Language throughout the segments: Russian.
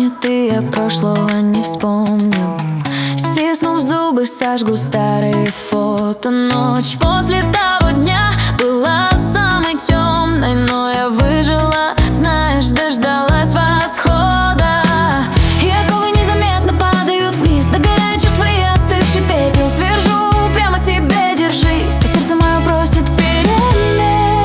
помнит, и я прошлого не вспомню. Стиснув зубы, сожгу старые фото. Ночь после того дня была самой темной, но я выжила, знаешь, дождалась восхода. И оковы незаметно падают вниз, догорают чувства и остывший пепел. Твержу прямо себе, держись, и сердце мое просит перемен.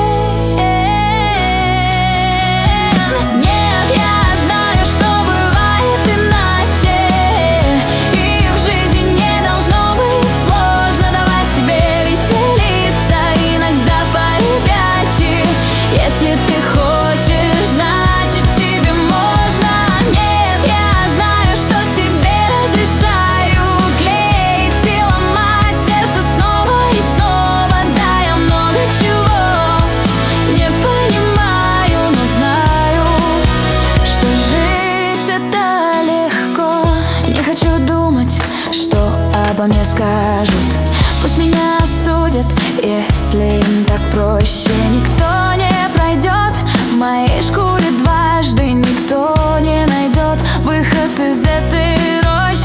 Нет, я знаю, что бывает иначе, и в жизни не должно быть сложно. Давай себе веселиться, иногда по-ребячи. Если ты хочешь, значит тебе можно. Нет, я знаю, что себе разрешаю клеить и ломать сердце снова и снова. Да, я много чего не понимаю, но знаю, что жить это легко. Не хочу думать, что обо мне скажут. Пусть меня осудят, если им так проще. Никто не пройдет в моей шкуре дважды, никто не найдет выход из этой рощи.